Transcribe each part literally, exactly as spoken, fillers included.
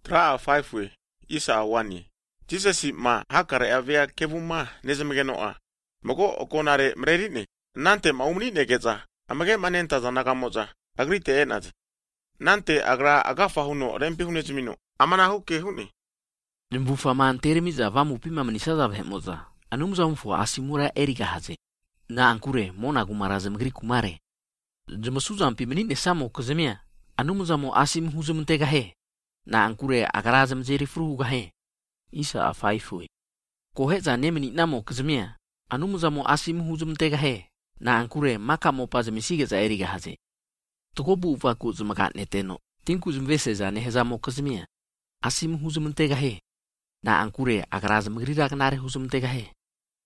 Tra five we isa awani. Jisa si ma hakare avea kevuma nezemegenoa. Moko okonare mrerine. Nante maumni negeza. Amage manenta zanagamoza. Agrite enaz. Nante agra agafa huno rempi hunezmino. Amana huke huni. Mbufa manteremiza vamu pima manisaza vhemoza. Anumza mfu asimura erika haze. Na ankure mona gumaraze mgri kumare. Jemasuza mpi menine samo kozemia. Anumza mo asim huzumtega he. Na ankure agaraze mzeri fruga he. Isa afaifui. Koheza nemeni namo kozemia. Anumza mo asim huzumtega he. Na ankure maka mo pazemisiga za erika haze. Tokobu ufa kuzumaka neteno. Tinku zumvese za neheza mo kozemia. Asim huzumtega he. Na ankure agaraze mgri ragnare huzumtega he.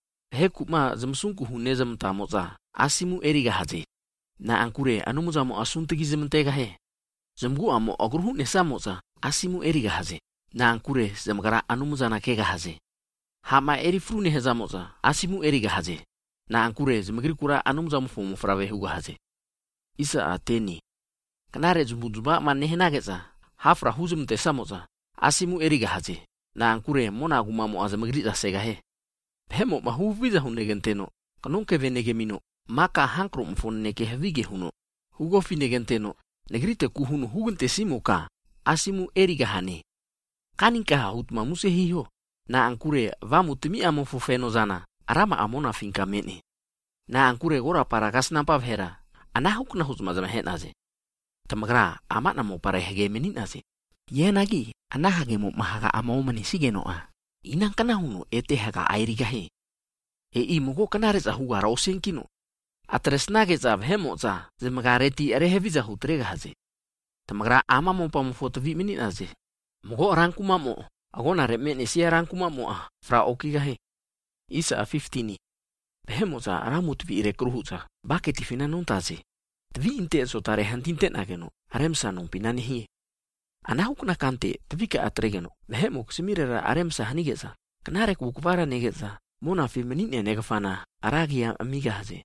He kuma zamsunku huneza mtamoza. Asimu erika haze. Na ankure anumuza mo asuntegi zimtega he. Zamgu amo ogruhu nesamoza. Asimu erika haze. Na ankure zamgara anumuza na kega haze. Hama eri frune hezamoza. Asimu erika haze. Na ankure zamgri kura anumuza mfumu frave huga haze. Isa ateni. Kanare zumbuzuba manehenageza. Hafra huzumte samoza. Asimu erika haze. Na ankure mona gumamo azamgri zasega he. Hemo mahuviza hunegenteno. Kanunke venegemino. Maka hankro mfoneke havige huno. Hugo finegenteno. Negrite kuhunu hugente simuka. Asimu erika hane. Kaninka hutma muse hiho. Na ankure vamu timi amo fufeno zana. Arama amona finka mene. Na ankure gora para kasnapa vhera. Anahukna hutma zama henaze. Tamagra amat namo para hege meninaze. Yenagi anahage mo mahaga amao manisige noa. Inang kana huno ete haga airika he. E i mogo kanare za huga rausenkino. Atresnage za vhemo za zemagareti are heviza hutrega haze. Tamagra ama mo pa mo foto vi meninaze. Mogo ranku mamo. Agona remene sia ranku mamo ah. Fra okiga he. Isa fifteen. Vhemo za aramut vi irekruhu za. Baketi fina nontaze. Tvi inte so tare hantinte nageno. Aremsa non pinani hi. Anahukna kante tvika atregeno. Vhemo kusimirera aremsa hanigeza. Kanare kubukuvara negeza. Mona femenine negafana. Aragia amiga haze.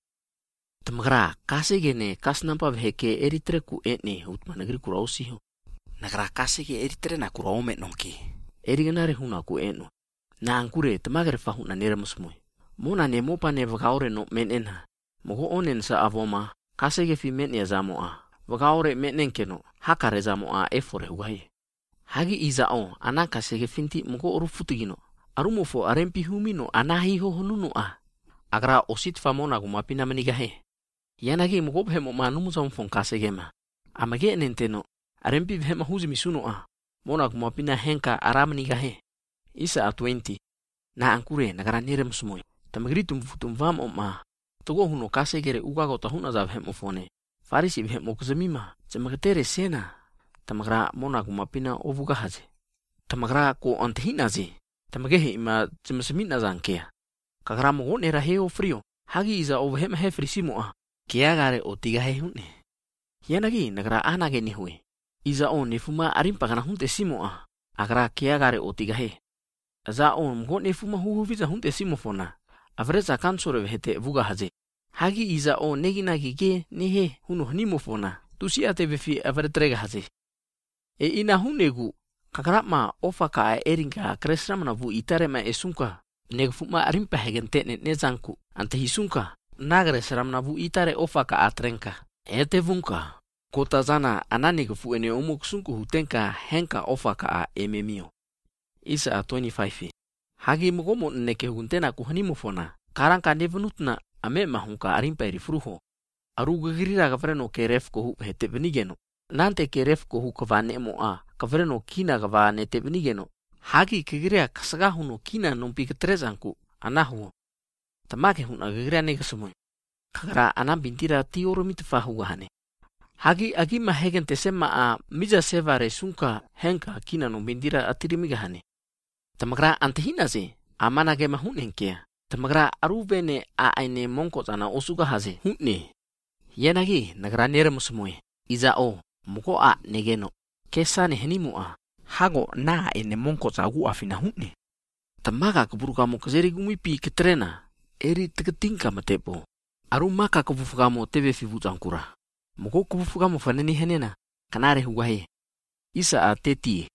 Tamagra kasegene kasnampa vheke eritre ku etne utma negri kurausiho. Nagra kasege eritre na kuraume nonki. Eriganare huna ku eno. Na ankure tamagre fahuna neramusmui. Mona ne mopa ne vagaure no menena. Mogo onen sa avoma kasege fi menye zamoa. Vagaure menenkeno hakare zamoa efore hugaye. Hagi izao anaka sege finti mogo orufutigino. Arumofo arempi humino anahiho honunu a. Agra osit famona gumapina manigahe. Yanagi mogo hemo manumuza mfon kasegema. Amage nenteno arempi hema huzi misuno a. Mona gumapina henka aramanigahe. Isa a twenty. Na ankure nagara neremsmoy. Tamagritum futum vam oma. Togo huno kasegere ugago tahuna za hemo fone. Farisi hemo kuzamima. Tamagetere sena. Tamagra mona gumapina ovuga haze. Tamagra ko antehinaze. Tamagehe ima tamasamina zankea. Kagra mogo nera heo frio. Hagi iza ovhema he frisimo a. Kiagare o tiga he hune. Yanagi nagra anage ni hue. Iza on nefuma arimpa kana hunte simo a. Agra kiagare o tiga he. Za on mgo nefuma huhuviza hunte simo fona. Avreza kansore vhete vuga haze. Hagi iza on neginagi ge nehe hunu hanimo fona. Tusi ate vefi avretrega haze. E ina hunegu. Kakarama ofaka eringa kresramna vu itarema esunka. Negfuma arimpa hegente nezanku. Ante hisunka. Nagre seramna vu itare ofaka atrenka. Ete vunka. Kota zana ananege fu ene omuk sunku hutenka henka ofaka a ememio. Isa a twenty-five. Hagi mogomo neke huntena kuhanimo fona. Karanka nevenutna ame mahunka arimpa eri fruho. Aruga girira gavreno keref kohu hete venigeno. Nante keref kohu kavane mo a. Kavreno kina gavane te venigeno. Hagi kegirea kasagahuno kina nompi ketrezanku. Anahuo. Tamake huna gegira nega semua. Kagara anam bintira tioro mitfahuahane. Hagi agi mahegen tesema a miza sevare sunka henka kina no bintira atirimigahane. Tamagra antehina ze amana ge mahunenkea. Tamagra arubene a aine monko zana osuga haze hunne. Yenagi nagra neremo semua. Iza o muko a negeno. Kesane henimu a. Hago na ene monko zagu afina hunne. Tamaga keburuka mo kezeri gumipi ketrena. Eri teketingka matepo. Aru maka kebufugamo tebe fibuzankura. Moko kebufugamo faneni henena. Kanare hugahe. Isa a teti.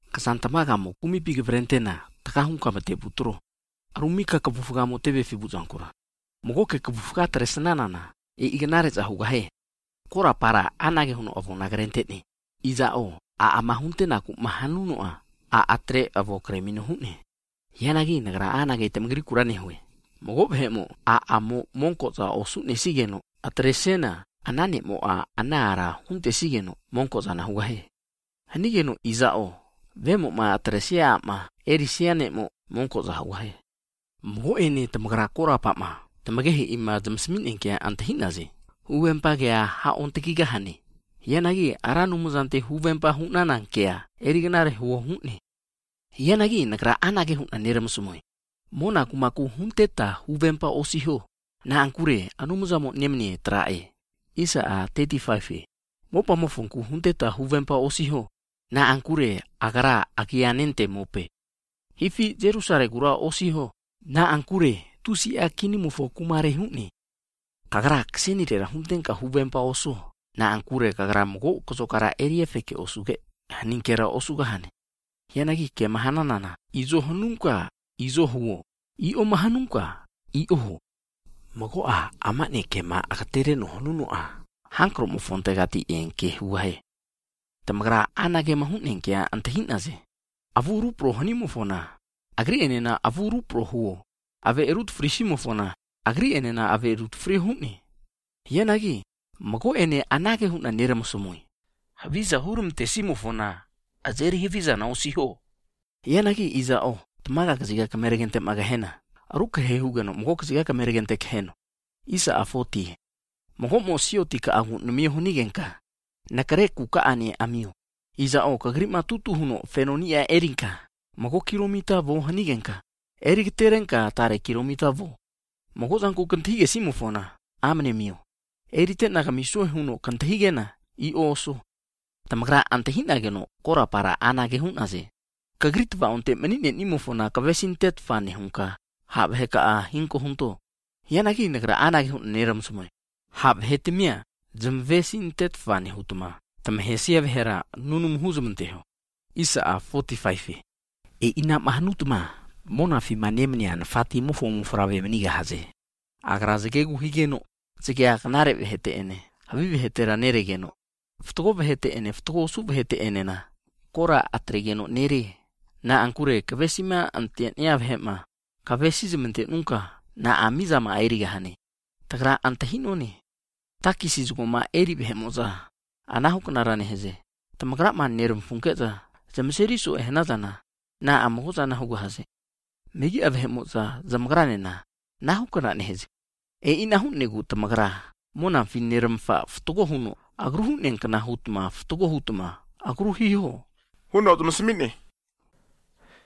Kasantama kamu kumi pigi berentena takahung kama te butro. Arumika kabufuka mo tebe fibu zankura. Mogo ke kabufuka teresenanana e ignare za hugahe. Kora para anage huno ovo nagarentene. Iza o a amahunte naku mahanuno a a atre avo kremino hune. Yanagi nagra anage temgri kurane hue. Mogo behemo a amo monko za osune sigeno atresena anane mo a anara hunte sigeno monko za na hugahe. Hanigeno iza o vemo ma atresia ma erisiane mo monko za hugahe. Mogo ene tamagra kora pa ma tamagehe ima jamsmin enkia antahinaze. Huwempa kea ha ontekiga hane. Yanagi aranu muzante huwempa hunana kea eriganare huo hunne. Yanagi nagra anage hunna neramsumoi. Mona kumaku hunteta huwempa osiho. Na ankure anumuzamo nemne trae. Isa a thirty-five. Mopa mofonku hunteta huwempa osiho. Na ankure agara akianente mope. Hifi Jerusare gura osiho. Na ankure tusi akini mufo kumare hunne. Kagara kseni dera hunten ka huwempa oso. Na ankure kagara mogo kozokara erie feke osuge. Haninkera osuga hane. Yanagi ke mahananana. Izo hanunka. Izo huo. Io mahanunka. Io ho. Mogo a amane ke ma akatere no honunu a. Hankro mo fonte gati enke huahe. Tamagra anage mahunen ke antahinaze. Avuru pro hanimo fona. Agri enena avuru pro huo. Ave erut frishimo fona. Agri enena ave erut free hunne. Yanagi. Mogo ene anage hunna neramsumoi. Haviza hurum tesimo fona. Azeri hiviza na osiho. Yanagi iza o. Tamaga kaziga kamerigente magahena. Aruka hehugano mogo kaziga kamerigente kheno. Isa a forty. Mogo mo sioti ka agu numio hunigenka. Nakare kuka ane amio. Iza o kagrima tutu huno fenonia erinka. Mogo kilomita vo hanigenka. Erik terenka tare kilomita vo. Mogo zanku kantige simofona. Amne mio. Erite nakamisho huno kantahigena. I oso. Tamagra antahinageno kora para anage hunaze. Kagritva onte menine nimofona kavesintet fane hunka. Hab heka a hinko hunto. Yanagi nagra anage hun neramsumoi. Hab hetemia jamvesintet fane hutuma. Tamhesia vehera nunum huzumteho. Isa a forty-five. E ina mahanutuma. Mona fi manemnian fati mufo mufrave meniga haze. Agra zegegu higeno. Zege agnare vehete ene. Havi vehetera neregeno. Ftogo vehete ene. Ftogo su vehete ene na. Kora atregeno nere. Na ankure kavesima antiania vehema. Kavesi zemente nunca. Na amiza ma airiga hane. Tagra antahino ne. Takisi zugoma eri vehemoza. Anahu kanarane heze. Tamagra ma nerum funkeza. Jamseri su ehnazana. Na amoza na hugo haze. Megi avehemoza zamgrane na. Nahu kanarane heze. E inahu negu tamagra. Mona fin nerum fa ftogo huno. Agruhu nenkana hutma ftogo hutma. Agruhi ho. Huno jamsmine.